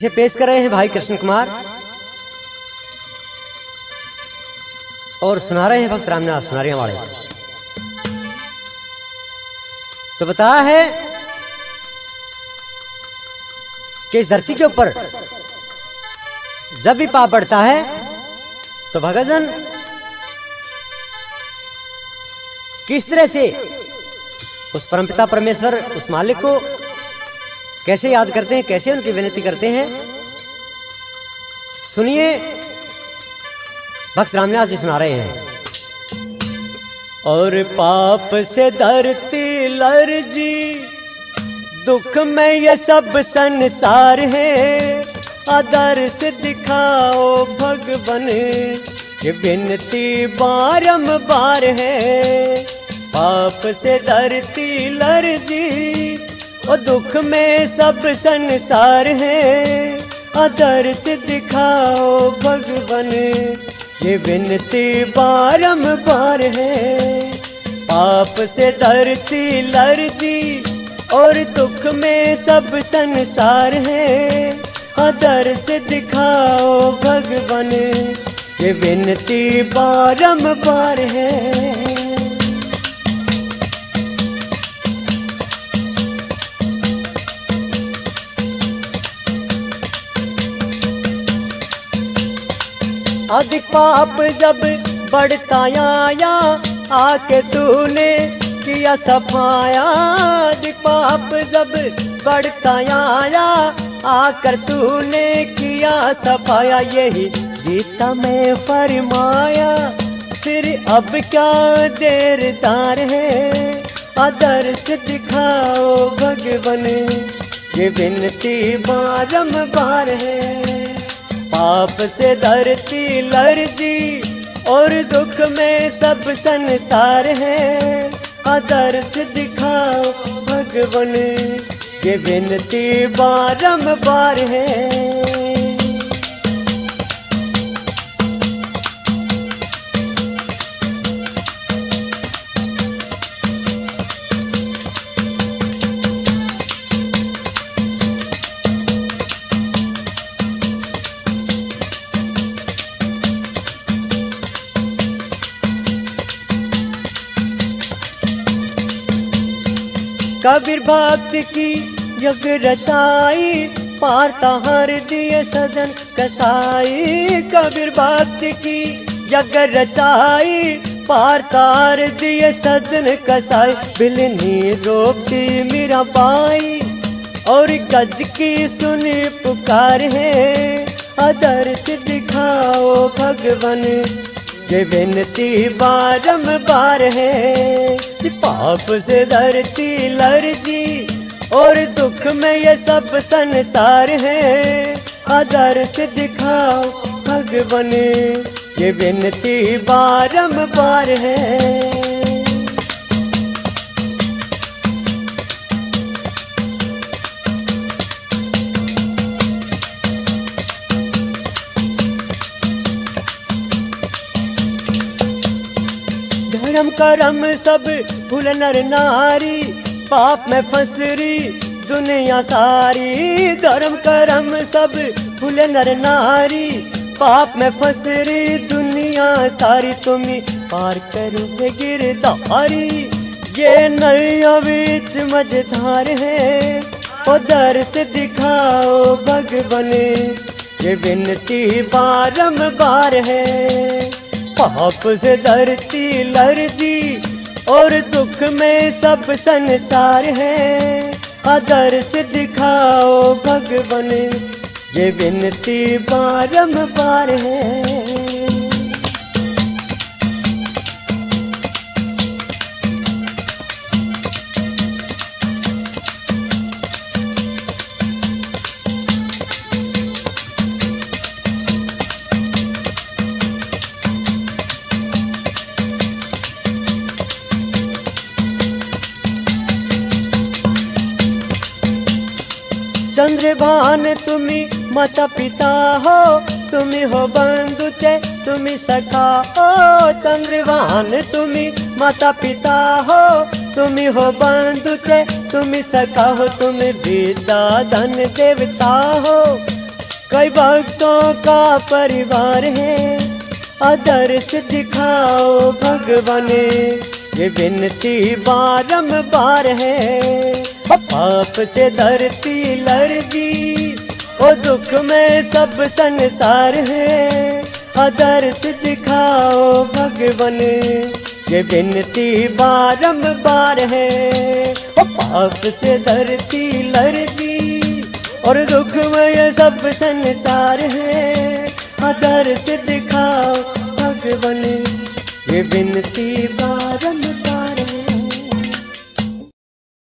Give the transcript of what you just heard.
ये पेश कर रहे हैं भाई कृष्ण कुमार और सुना रहे हैं भक्त रामनाथ सुनारिया वाले। तो बताया है कि इस धरती के ऊपर जब भी पाप बढ़ता है तो भगतजन किस तरह से उस परमपिता परमेश्वर उस मालिक को कैसे याद करते हैं, कैसे उनकी विनती करते हैं। सुनिए भक्त रामनाथ जी सुना रहे हैं। और पाप से धरती लर्जी दुख में ये सब संसार है, आदर्श दिखाओ भगवन ये विनती बारंबार है। पाप से धरती लर्जी और दुख में सब संसार है, आदर्श दिखाओ भगवन ये विनती बारंबार है। पाप से धरती लर्जी और दुख में सब संसार है, आदर्श दिखाओ भगवन ये विनती बारंबार है। अधिक पाप जब बढ़ता आया आके तूने किया सफाया। अधिक पाप जब बढ़ता आया आकर तूने किया सफाया। यही गीता में फरमाया फिर अब क्या देर दार है, आदर्श दिखाओ भगवन ये विनती बारंबार है। पाप से धरती लर्जी और दुख में सब संसार है, आदर्श दिखाओ भगवन ये विनती बारंबार है। कबीर भक्त की यज्ञ रचाई पारता हर दिए सदन कसाई। कबीर भक्त की यज्ञ रचाई पारता हर दिए सदन कसाई। बिलनी रोकती मीरा बाई और गज की सुनी पुकार है, आदर्श दिखाओ भगवन ये विनती बारंबार है। पाप से धरती लर्जी और दुख में ये सब संसार है, आदर्श दिखाओ भगवन ये विनती बारंबार है। धर्म कर्म सब भूल नर नारी, पाप में फंस रही दुनिया सारी। धर्म कर्म सब भूल नर नारी, पाप में फंस रही दुनिया सारी। तुम्हें पार करोगे गिरधारी ये नैया बीच मझधार है, आदर्श दिखाओ भगवन ये विनती बारंबार है। पाप से धरती लर्जी और दुख में सब संसार है, आदर्श दिखाओ भगवन ये विनती बारंबार है। चंद्रभान तुम्ही माता पिता हो, तुम्ही हो बंधु चे तुम्ही सखा हो। चंद्रभान तुम्ही माता पिता हो, तुम्ही हो बंधु चे तुम्ही सखा हो। तुम्ही विद्या धन देवता हो, कई भक्तों का परिवार है, आदर्श दिखाओ भगवान, ये विनती बारंबार है। पाप से धरती लर्जी, ओ दुख में सब संसार है, आदर्श दिखाओ भगवान, ये विनती बारंबार है। पाप से धरती लर्जी और दुख में ये सब संसार है, आदर्श दिखाओ भगवान, ये विनती बारंबार।